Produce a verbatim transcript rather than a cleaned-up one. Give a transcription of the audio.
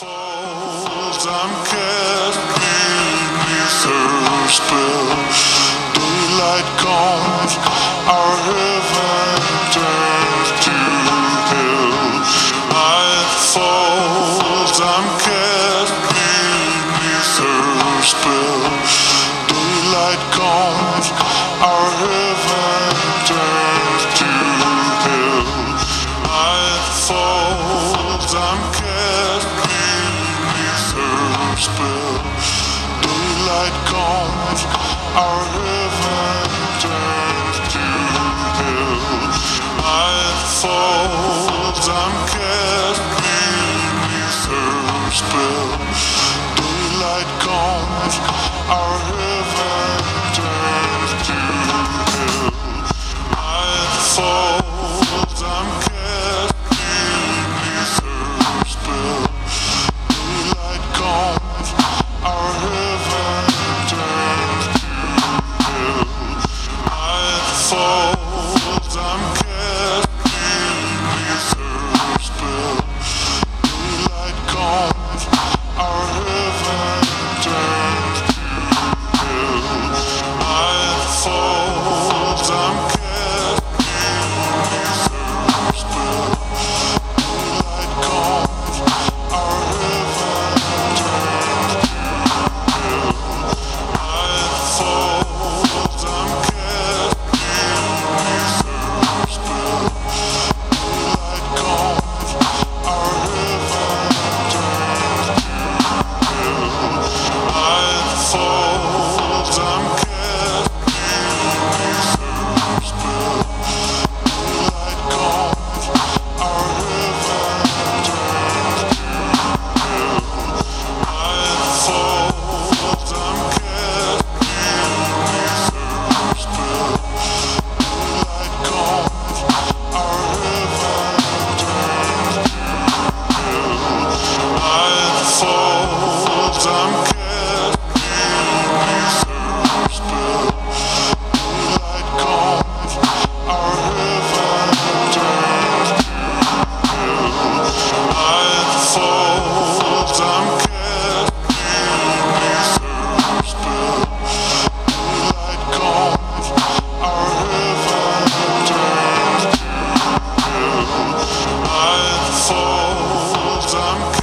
Falls, I'm cast beneath her spell. Daylight comes, our heaven turns to hell. Night falls, I'm cast beneath her spell. Daylight comes, our heaven turns to hell. Night falls, I'm cast beneath her spell. Daylight comes, our heaven turns to hell. Night falls, I'm cast beneath her spell. Daylight comes, our heaven turns to hell. Night falls, I'm cast beneath her spell. Daylight comes, our heaven turns to hell. Night falls, I'm cast beneath her spell. Daylight comes, our heaven turns to hell. Night falls, I'm cast beneath her spell. Daylight comes, our heaven turns to hell. Night falls, I'm cast beneath her spell. Daylight comes, our heaven turns to hell. Night falls, I'm cast beneath her spell. Daylight comes, our heaven turns to hell. Night falls, I'm cast beneath her spell. Daylight comes, our heaven turns to hell. Night falls, I'm cast beneath her spell. Daylight comes, our heaven turns to hell. Night falls, I'm cast beneath her spell. Daylight comes, our heaven turns to hell. Night falls, I'm